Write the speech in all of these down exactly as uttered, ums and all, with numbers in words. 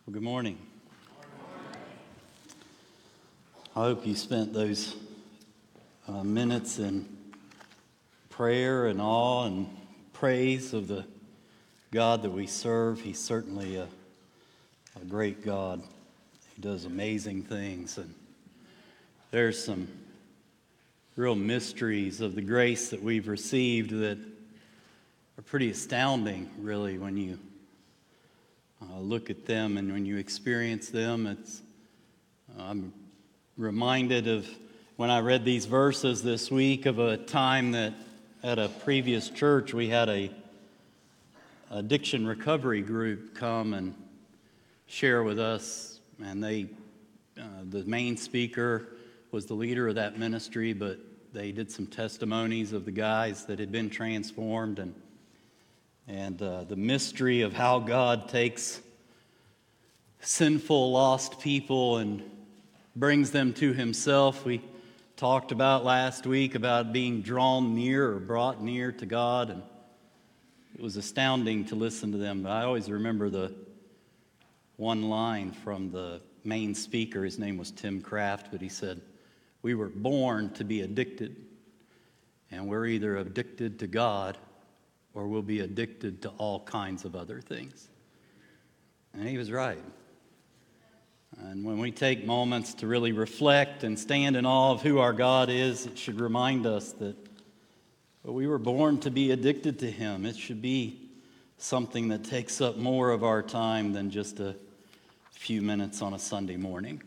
Well, good morning. I hope you spent those uh, minutes in prayer and awe and praise of the God that we serve. He's certainly a, a great God. He does amazing things, and there's some real mysteries of the grace that we've received that are pretty astounding, really, when you uh, look at them and when you experience them. It's uh, I'm reminded of when I read these verses this week of a time that at a previous church we had a addiction recovery group come and share with us, and they uh, the main speaker was the leader of that ministry, but they did some testimonies of the guys that had been transformed and and uh, the mystery of how God takes sinful, lost people and brings them to himself. We talked about last week about being drawn near or brought near to God, and it was astounding to listen to them. But I always remember the one line from the main speaker. His name was Tim Kraft, but he said, "We were born to be addicted, and we're either addicted to God or we'll be addicted to all kinds of other things." And he was right. And when we take moments to really reflect and stand in awe of who our God is, it should remind us that we were born to be addicted to him. It should be something that takes up more of our time than just a few minutes on a Sunday morning.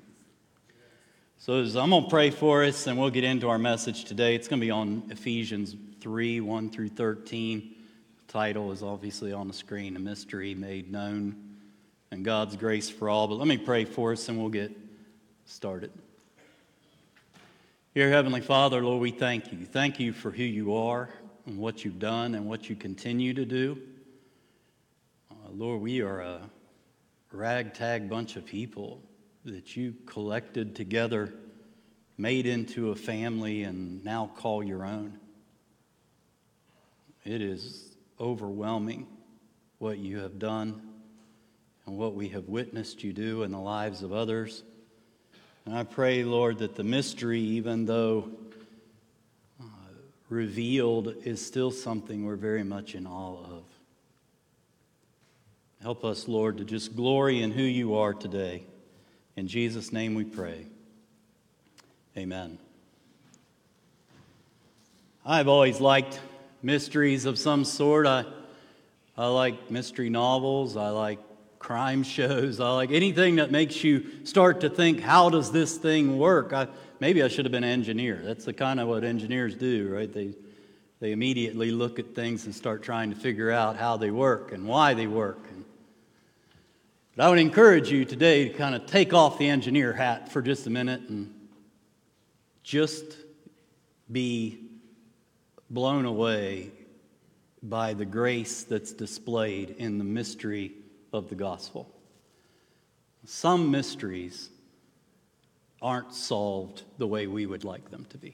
So as I'm going to pray for us, and we'll get into our message today. It's going to be on Ephesians three, one through thirteen. The title is obviously on the screen, A Mystery Made Known, and God's Grace for All. But let me pray for us, and we'll get started. Dear Heavenly Father, Lord, we thank you. Thank you for who you are and what you've done and what you continue to do. Uh, Lord, we are a ragtag bunch of people that you collected together, made into a family, and now call your own. It is overwhelming what you have done and what we have witnessed you do in the lives of others. And I pray, Lord, that the mystery, even though uh, revealed, is still something we're very much in awe of. Help us, Lord, to just glory in who you are today. In Jesus' name we pray. Amen. I've always liked mysteries of some sort. I, I like mystery novels. I like crime shows. I like anything that makes you start to think, how does this thing work? I, maybe I should have been an engineer. That's the kind of what engineers do, right? They, they immediately look at things and start trying to figure out how they work and why they work. And, but I would encourage you today to kind of take off the engineer hat for just a minute and just be blown away by the grace that's displayed in the mystery of the gospel. Some mysteries aren't solved the way we would like them to be.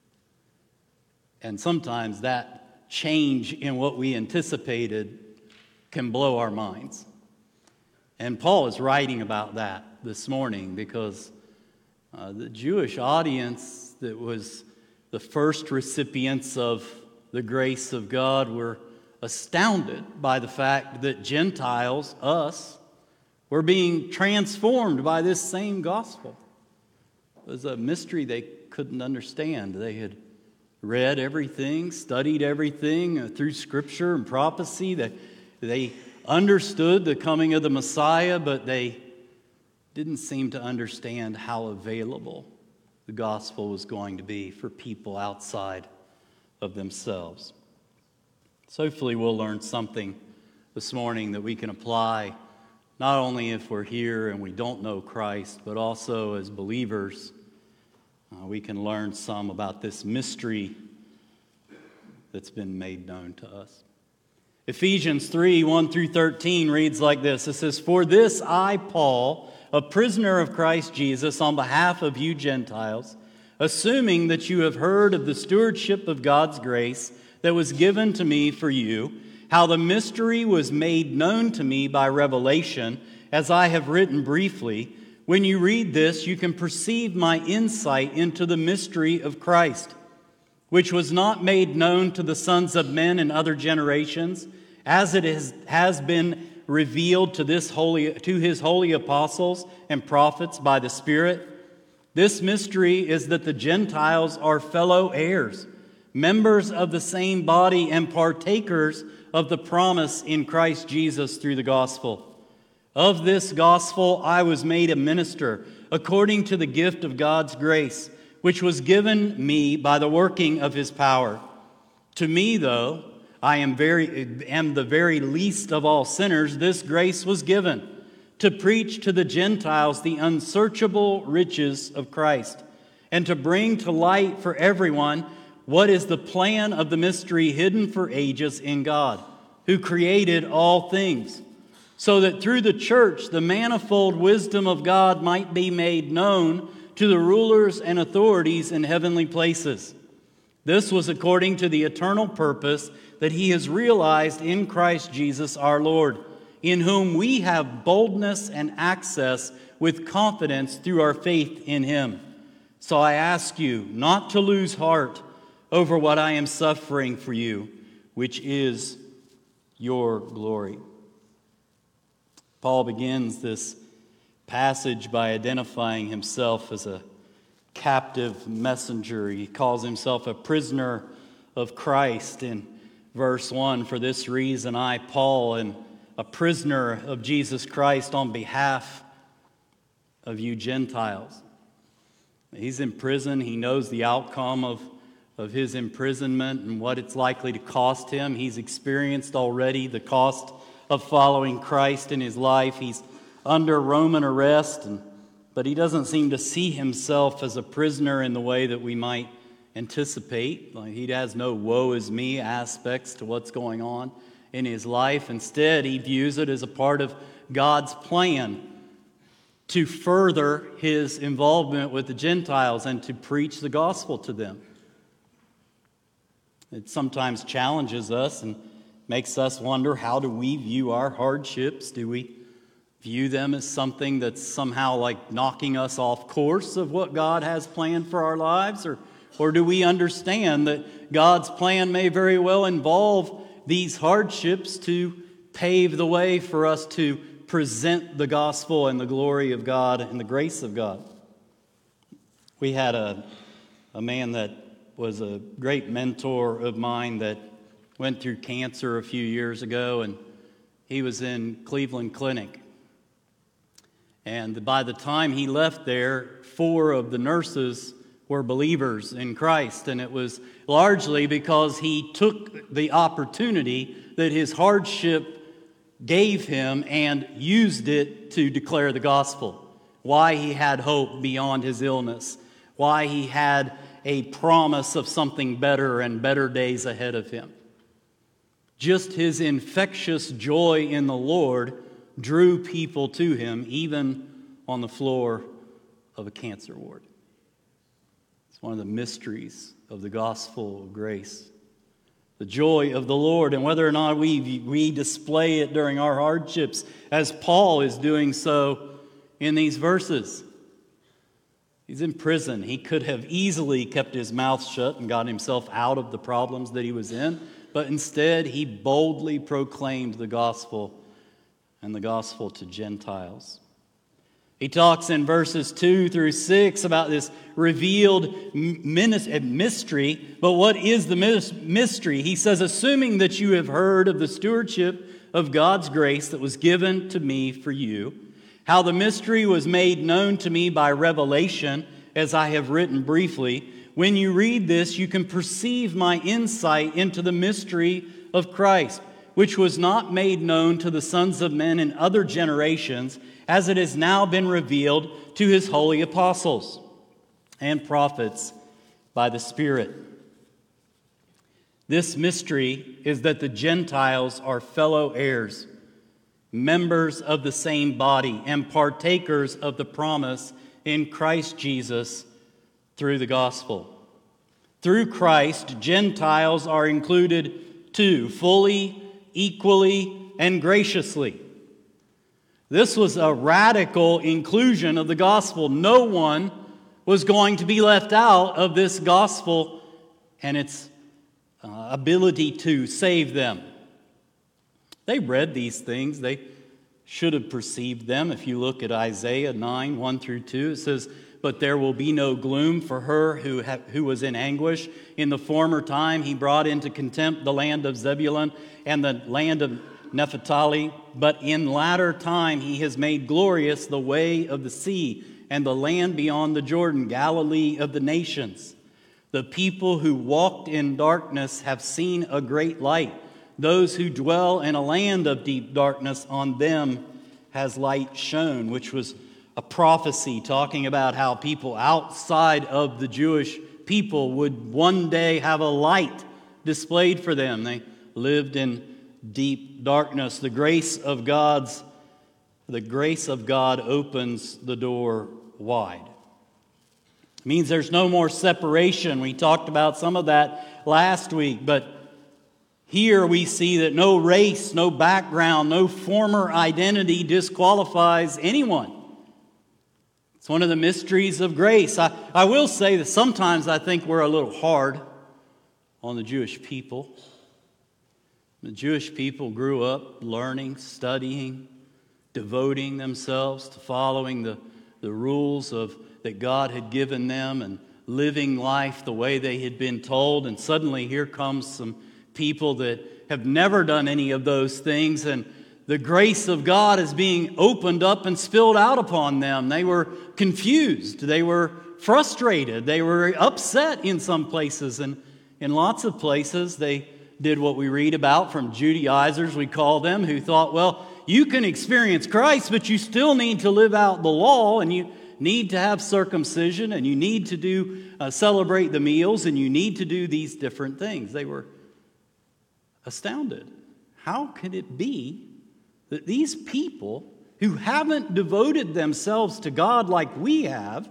And sometimes that change in what we anticipated can blow our minds. And Paul is writing about that this morning because uh, the Jewish audience that was the first recipients of the grace of God were astounded by the fact that Gentiles, us, were being transformed by this same gospel. It was a mystery they couldn't understand. They had read everything, studied everything through Scripture and prophecy. They, they understood the coming of the Messiah, but they didn't seem to understand how available the gospel was going to be for people outside of themselves. So hopefully we'll learn something this morning that we can apply, not only if we're here and we don't know Christ, but also as believers. Uh, we can learn some about this mystery that's been made known to us. Ephesians three, one through thirteen reads like this. It says, "For this I, Paul, a prisoner of Christ Jesus, on behalf of you Gentiles, assuming that you have heard of the stewardship of God's grace that was given to me for you, how the mystery was made known to me by revelation, as I have written briefly. When you read this, you can perceive my insight into the mystery of Christ, which was not made known to the sons of men in other generations, as it is, has been revealed to this holy to his holy apostles and prophets by the Spirit. This mystery is that the Gentiles are fellow heirs, members of the same body, and partakers of the promise in Christ Jesus through the gospel. Of this gospel I was made a minister, according to the gift of God's grace, which was given me by the working of his power. To me, though I am very am the very least of all sinners, this grace was given, to preach to the Gentiles the unsearchable riches of Christ, and to bring to light for everyone what is the plan of the mystery hidden for ages in God, who created all things, so that through the church the manifold wisdom of God might be made known to the rulers and authorities in heavenly places. This was according to the eternal purpose that he has realized in Christ Jesus our Lord, in whom we have boldness and access with confidence through our faith in him. So I ask you not to lose heart over what I am suffering for you, which is your glory. Paul begins this passage by identifying himself as a captive messenger. He calls himself a prisoner of Christ in verse one. For this reason, I, Paul, am a prisoner of Jesus Christ on behalf of you Gentiles. He's in prison. He knows the outcome of, of his imprisonment and what it's likely to cost him. He's experienced already the cost of following Christ in his life. He's under Roman arrest, and, but he doesn't seem to see himself as a prisoner in the way that we might anticipate. Like, he has no woe is me aspects to what's going on in his life. Instead, he views it as a part of God's plan to further his involvement with the Gentiles and to preach the gospel to them. It sometimes challenges us and makes us wonder, how do we view our hardships? Do we view them as something that's somehow like knocking us off course of what God has planned for our lives? Or, or do we understand that God's plan may very well involve these hardships to pave the way for us to present the gospel and the glory of God and the grace of God? We had a, a man that was a great mentor of mine that went through cancer a few years ago, and he was in Cleveland Clinic. And by the time he left there, four of the nurses were believers in Christ, and it was largely because he took the opportunity that his hardship gave him and used it to declare the gospel. Why he had hope beyond his illness, why he had a promise of something better and better days ahead of him. Just his infectious joy in the Lord drew people to him, even on the floor of a cancer ward. It's one of the mysteries of the gospel of grace. The joy of the Lord, and whether or not we, we display it during our hardships, as Paul is doing so in these verses. He's in prison. He could have easily kept his mouth shut and got himself out of the problems that he was in, but instead he boldly proclaimed the gospel, and the gospel to Gentiles. He talks in verses two through six about this revealed mystery. But what is the mystery? He says, assuming that you have heard of the stewardship of God's grace that was given to me for you, how the mystery was made known to me by revelation, as I have written briefly. When you read this, you can perceive my insight into the mystery of Christ, which was not made known to the sons of men in other generations, as it has now been revealed to his holy apostles and prophets by the Spirit. This mystery is that the Gentiles are fellow heirs, members of the same body, and partakers of the promise in Christ Jesus through the gospel. Through Christ, Gentiles are included too, fully, equally, and graciously. This was a radical inclusion of the gospel. No one was going to be left out of this gospel and its uh, ability to save them. They read these things. They should have perceived them. If you look at Isaiah nine, one through two, it says, "But there will be no gloom for her who ha- who was in anguish. In the former time he brought into contempt the land of Zebulun and the land of Naphtali. But in latter time he has made glorious the way of the sea and the land beyond the Jordan, Galilee of the nations. The people who walked in darkness have seen a great light. Those who dwell in a land of deep darkness, on them has light shone," which was a prophecy talking about how people outside of the Jewish people would one day have a light displayed for them. They lived in deep darkness. The grace of God's the grace of God opens the door wide. It means there's no more separation. We talked about some of that last week, but here we see that no race, no background, no former identity disqualifies anyone. It's one of the mysteries of grace. I, I will say that sometimes I think we're a little hard on the Jewish people. The Jewish people grew up learning, studying, devoting themselves to following the, the rules of that God had given them and living life the way they had been told. And suddenly here comes some people that have never done any of those things, and the grace of God is being opened up and spilled out upon them. They were confused. They were frustrated. They were upset in some places, and in lots of places they did what we read about from Judaizers, we call them, who thought, well, you can experience Christ, but you still need to live out the law, and you need to have circumcision, and you need to do uh, celebrate the meals, and you need to do these different things. They were astounded. How could it be that these people who haven't devoted themselves to God like we have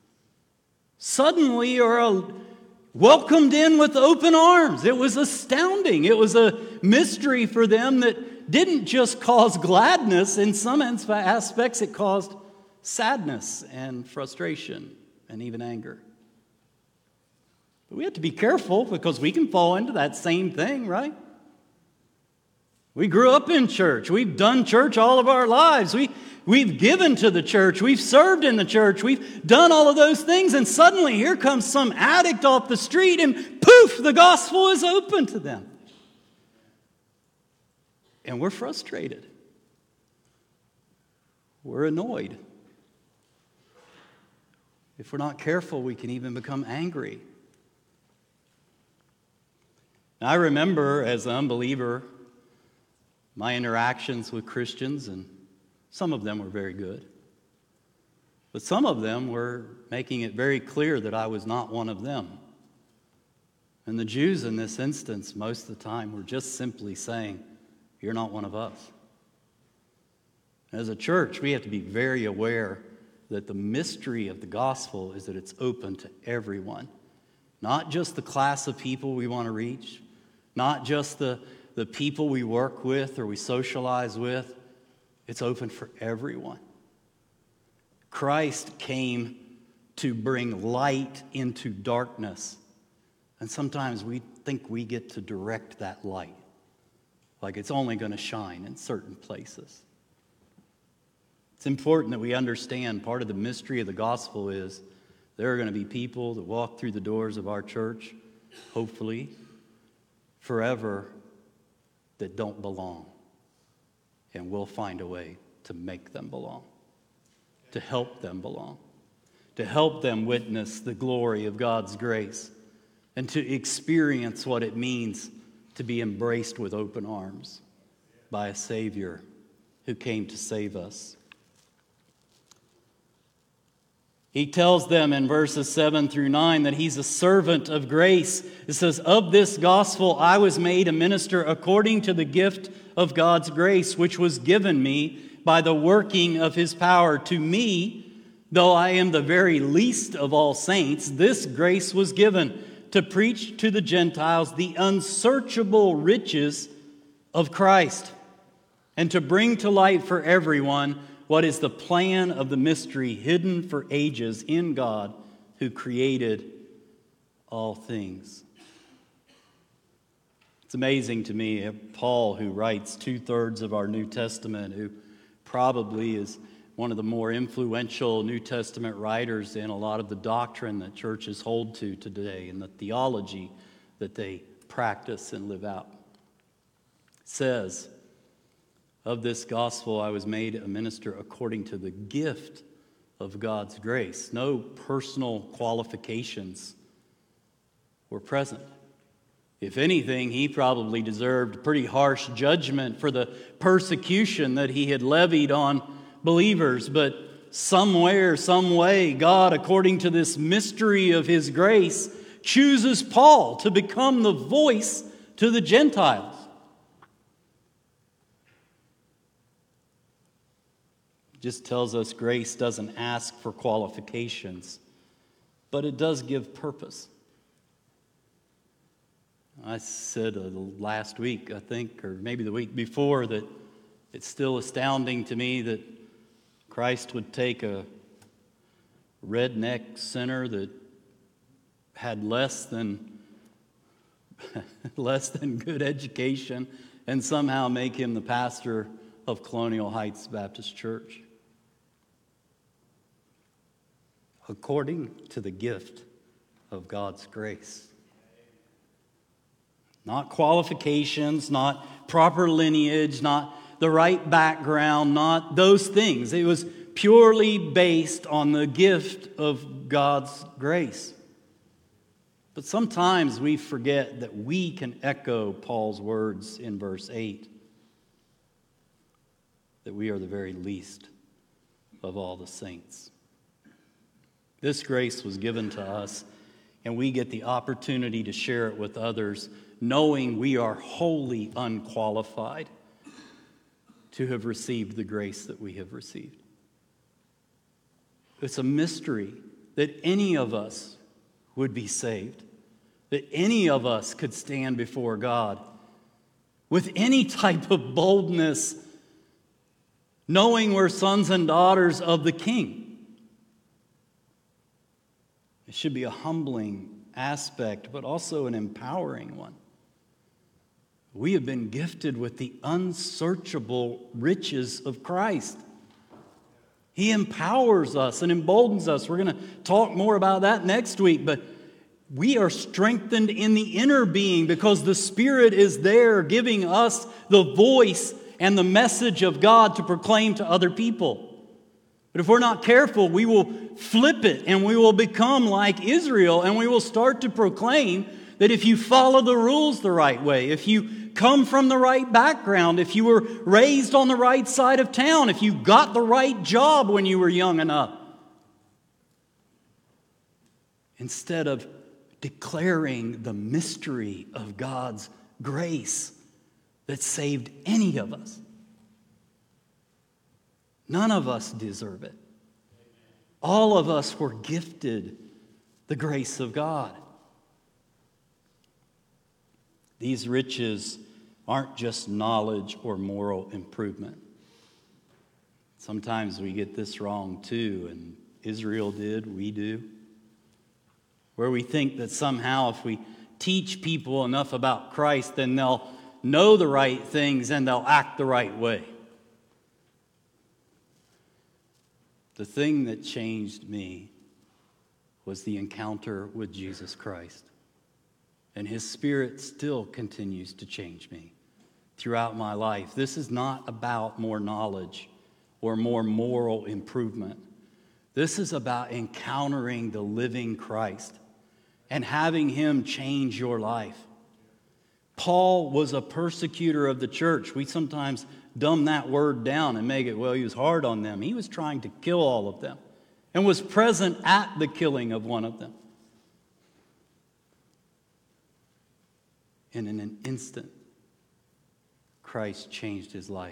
suddenly are welcomed in with open arms? It was astounding. It was a mystery for them that didn't just cause gladness. In some aspects, it caused sadness and frustration and even anger. But we have to be careful because we can fall into that same thing, right? We grew up in church. We've done church all of our lives. We, we've given to the church. We've served in the church. We've done all of those things. And suddenly here comes some addict off the street and poof, the gospel is open to them. And we're frustrated. We're annoyed. If we're not careful, we can even become angry. Now, I remember as an unbeliever, my interactions with Christians, and some of them were very good. But some of them were making it very clear that I was not one of them. And the Jews in this instance, most of the time, were just simply saying, you're not one of us. As a church, we have to be very aware that the mystery of the gospel is that it's open to everyone. Not just the class of people we want to reach, not just the the people we work with or we socialize with. It's open for everyone. Christ came to bring light into darkness. And sometimes we think we get to direct that light, like it's only going to shine in certain places. It's important that we understand part of the mystery of the gospel is there are going to be people that walk through the doors of our church, hopefully, forever, that don't belong. And we'll find a way to make them belong, to help them belong, to help them witness the glory of God's grace, and to experience what it means to be embraced with open arms by a Savior who came to save us. He tells them in verses seven through nine that he's a servant of grace. It says, of this gospel I was made a minister according to the gift of God's grace, which was given me by the working of his power. To me, though I am the very least of all saints, this grace was given to preach to the Gentiles the unsearchable riches of Christ and to bring to light for everyone what is the plan of the mystery hidden for ages in God who created all things. It's amazing to me, Paul, who writes two-thirds of our New Testament, who probably is one of the more influential New Testament writers in a lot of the doctrine that churches hold to today and the theology that they practice and live out, says, "Of this gospel I was made a minister according to the gift of God's grace." No personal qualifications were present. If anything, he probably deserved pretty harsh judgment for the persecution that he had levied on believers. But somewhere, some way, God, according to this mystery of his grace, chooses Paul to become the voice to the Gentiles. It just tells us grace doesn't ask for qualifications, but it does give purpose. I said uh, last week, I think, or maybe the week before, that it's still astounding to me that Christ would take a redneck sinner that had less than less than good education and somehow make him the pastor of Colonial Heights Baptist Church. According to the gift of God's grace. Not qualifications, not proper lineage, not the right background, not those things. It was purely based on the gift of God's grace. But sometimes we forget that we can echo Paul's words in verse eight, that we are the very least of all the saints. This grace was given to us, and we get the opportunity to share it with others, knowing we are wholly unqualified to have received the grace that we have received. It's a mystery that any of us would be saved, that any of us could stand before God with any type of boldness, knowing we're sons and daughters of the King. It should be a humbling aspect, but also an empowering one. We have been gifted with the unsearchable riches of Christ. He empowers us and emboldens us. We're going to talk more about that next week, but we are strengthened in the inner being because the Spirit is there giving us the voice and the message of God to proclaim to other people. But if we're not careful, we will flip it and we will become like Israel, and we will start to proclaim that if you follow the rules the right way, if you come from the right background, if you were raised on the right side of town, if you got the right job when you were young enough, instead of declaring the mystery of God's grace that saved any of us. None of us deserve it. All of us were gifted the grace of God. These riches aren't just knowledge or moral improvement. Sometimes we get this wrong too, and Israel did, we do. Where we think that somehow if we teach people enough about Christ, then they'll know the right things and they'll act the right way. The thing that changed me was the encounter with Jesus Christ. And His Spirit still continues to change me throughout my life. This is not about more knowledge or more moral improvement. This is about encountering the living Christ and having Him change your life. Paul was a persecutor of the church. We sometimes dumb that word down and make it, well, he was hard on them. He was trying to kill all of them and was present at the killing of one of them. And in an instant, Christ changed his life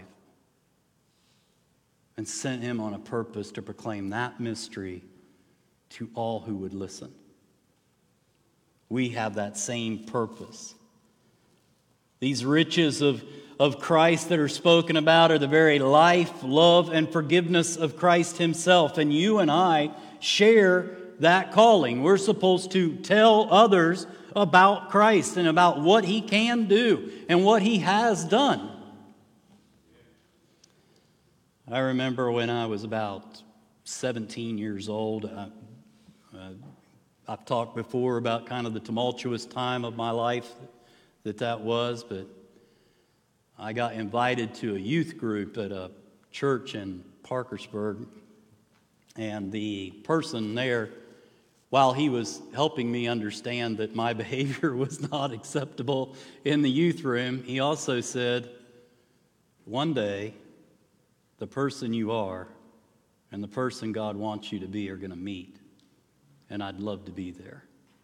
and sent him on a purpose to proclaim that mystery to all who would listen. We have that same purpose. These riches of, of Christ that are spoken about are the very life, love, and forgiveness of Christ himself. And you and I share that calling. We're supposed to tell others about Christ and about what he can do and what he has done. I remember when I was about seventeen years old, I, uh, I've talked before about kind of the tumultuous time of my life that that was, but I got invited to a youth group at a church in Parkersburg, and the person there, while he was helping me understand that my behavior was not acceptable in the youth room, he also said, one day, the person you are and the person God wants you to be are going to meet, and I'd love to be there.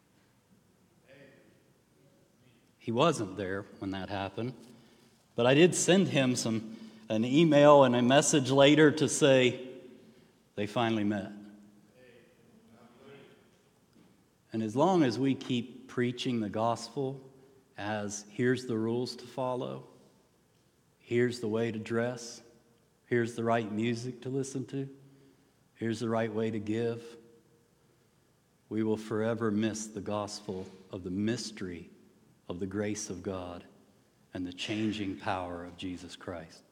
He wasn't there when that happened, but I did send him some an email and a message later to say they finally met. And as long as we keep preaching the gospel as here's the rules to follow, here's the way to dress, here's the right music to listen to, here's the right way to give, we will forever miss the gospel of the mystery of the grace of God and the changing power of Jesus Christ.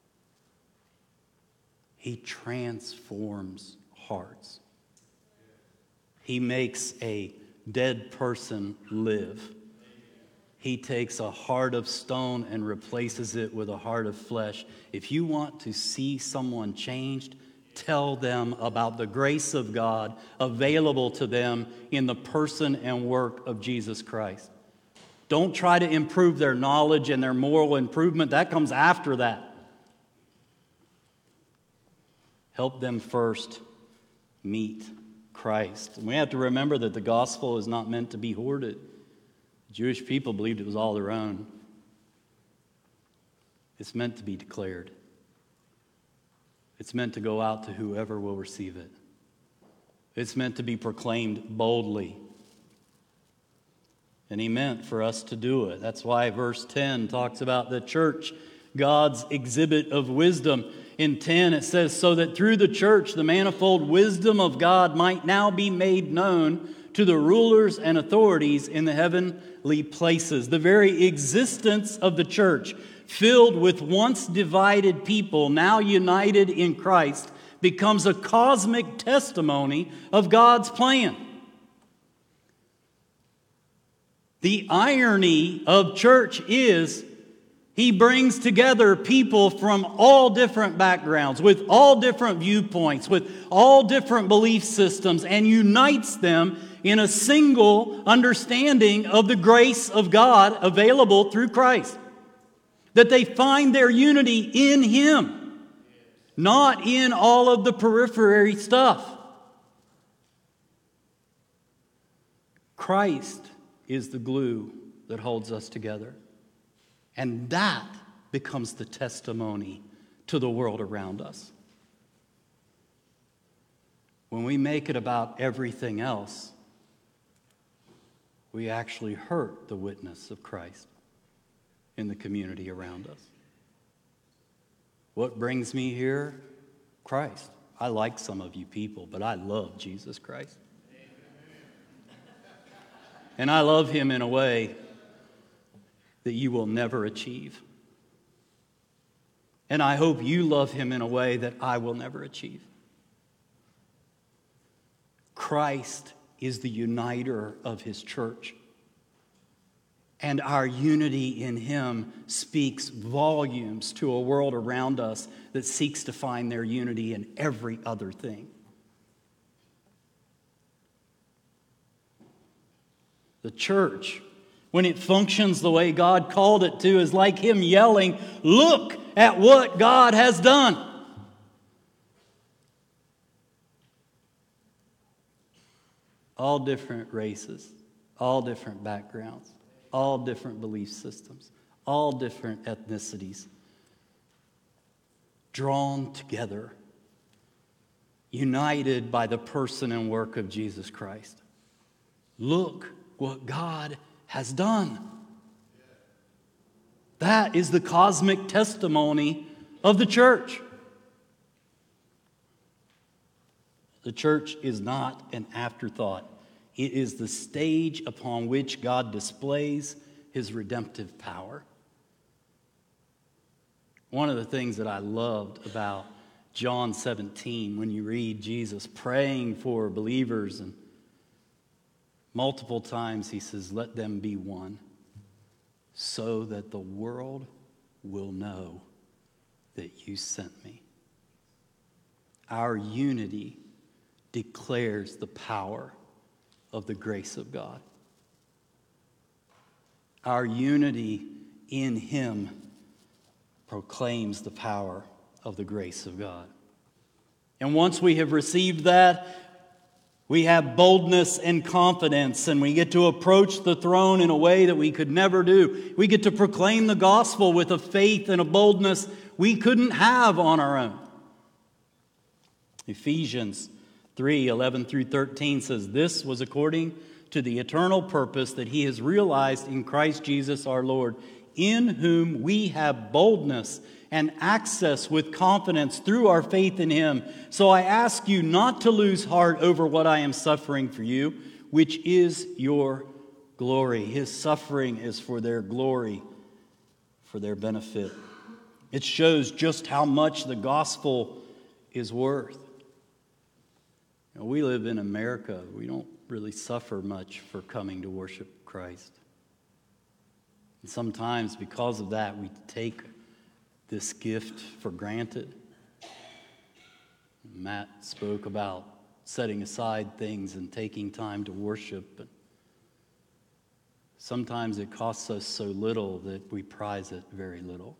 He transforms hearts. He makes a dead person live. He takes a heart of stone and replaces it with a heart of flesh. If you want to see someone changed, tell them about the grace of God available to them in the person and work of Jesus Christ. Don't try to improve their knowledge and their moral improvement. That comes after that. Help them first meet Christ. And we have to remember that the gospel is not meant to be hoarded. The Jewish people believed it was all their own. It's meant to be declared. It's meant to go out to whoever will receive it. It's meant to be proclaimed boldly. And he meant for us to do it. That's why verse ten talks about the church, God's exhibit of wisdom. In ten it says, so that through the church the manifold wisdom of God might now be made known to the rulers and authorities in the heavenly places. The very existence of the church, filled with once divided people, now united in Christ, becomes a cosmic testimony of God's plan. The irony of church is he brings together people from all different backgrounds, with all different viewpoints, with all different belief systems, and unites them in a single understanding of the grace of God available through Christ. That they find their unity in Him, not in all of the periphery stuff. Christ is the glue that holds us together. And that becomes the testimony to the world around us. When we make it about everything else, we actually hurt the witness of Christ in the community around us. What brings me here? Christ. I like some of you people, but I love Jesus Christ. And I love Him in a way that you will never achieve. And I hope you love Him in a way that I will never achieve. Christ is the uniter of His church. And our unity in Him speaks volumes to a world around us that seeks to find their unity in every other thing. The church, when it functions the way God called it to, is like Him yelling, "Look at what God has done." All different races, all different backgrounds, all different belief systems, all different ethnicities, drawn together, united by the person and work of Jesus Christ. Look what God has done. That is the cosmic testimony of the church. The church is not an afterthought. It is the stage upon which God displays his redemptive power. One of the things that I loved about John seventeen, when you read Jesus praying for believers, and multiple times he says, "Let them be one, so that the world will know that you sent me." Our unity declares the power of the grace of God. Our unity in him proclaims the power of the grace of God. And once we have received that, we have boldness and confidence, and we get to approach the throne in a way that we could never do. We get to proclaim the gospel with a faith and a boldness we couldn't have on our own. Ephesians three, eleven through thirteen says, "This was according to the eternal purpose that he has realized in Christ Jesus our Lord, in whom we have boldness and access with confidence through our faith in him. So I ask you not to lose heart over what I am suffering for you, which is your glory." His suffering is for their glory, for their benefit. It shows just how much the gospel is worth. You know, we live in America. We don't really suffer much for coming to worship Christ. And sometimes because of that, we take this gift for granted. Matt spoke about setting aside things and taking time to worship. But sometimes it costs us so little that we prize it very little.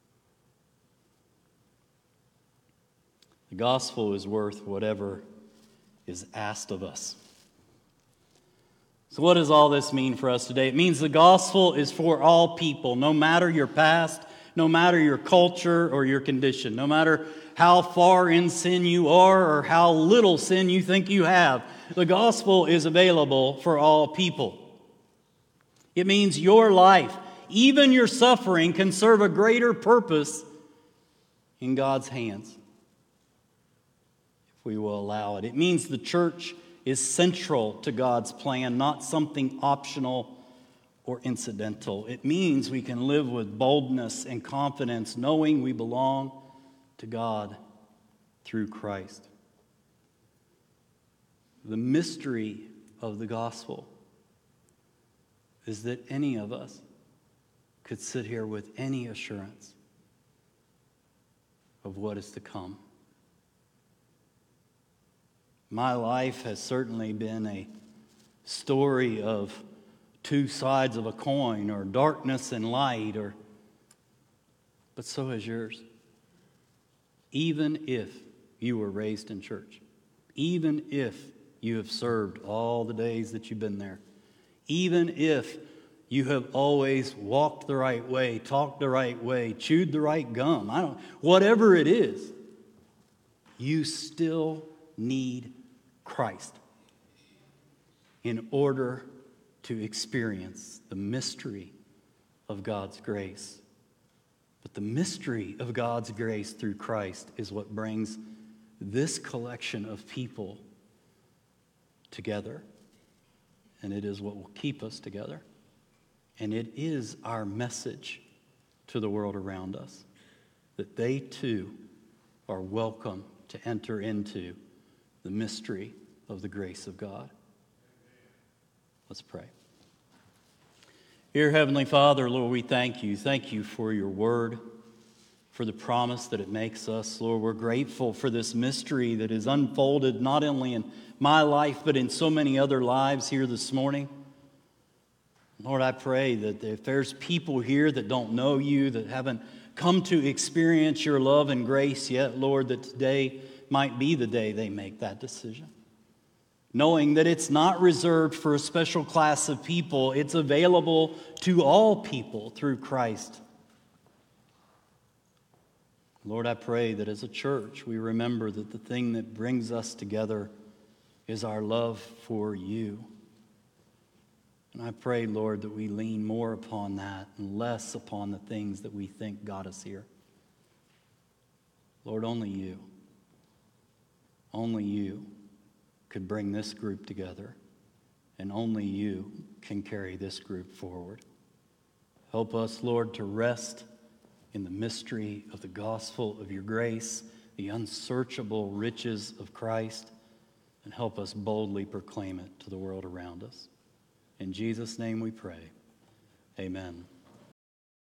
The gospel is worth whatever is asked of us. So what does all this mean for us today? It means the gospel is for all people, no matter your past, no matter your culture or your condition, no matter how far in sin you are or how little sin you think you have. The gospel is available for all people. It means your life, even your suffering, can serve a greater purpose in God's hands, if we will allow it. It means the church is central to God's plan, not something optional or incidental. It means we can live with boldness and confidence, knowing we belong to God through Christ. The mystery of the gospel is that any of us could sit here with any assurance of what is to come. My life has certainly been a story of two sides of a coin, or darkness and light, or but so has yours. Even if you were raised in church, even if you have served all the days that you've been there, even if you have always walked the right way, talked the right way, chewed the right gum, I don't, whatever it is, you still need Christ in order to experience the mystery of God's grace. But the mystery of God's grace through Christ is what brings this collection of people together. And it is what will keep us together. And it is our message to the world around us, that they too are welcome to enter into the mystery of the grace of God. Let's pray. Dear Heavenly Father, Lord, we thank you. Thank you for your word, for the promise that it makes us. Lord, we're grateful for this mystery that is unfolded not only in my life, but in so many other lives here this morning. Lord, I pray that if there's people here that don't know you, that haven't come to experience your love and grace yet, Lord, that today might be the day they make that decision. Knowing that it's not reserved for a special class of people, it's available to all people through Christ. Lord, I pray that as a church we remember that the thing that brings us together is our love for you. And I pray, Lord, that we lean more upon that and less upon the things that we think got us here. Lord, only you, only you could bring this group together, and only you can carry this group forward. Help us, Lord, to rest in the mystery of the gospel of your grace, the unsearchable riches of Christ, and help us boldly proclaim it to the world around us. In Jesus' name we pray. Amen.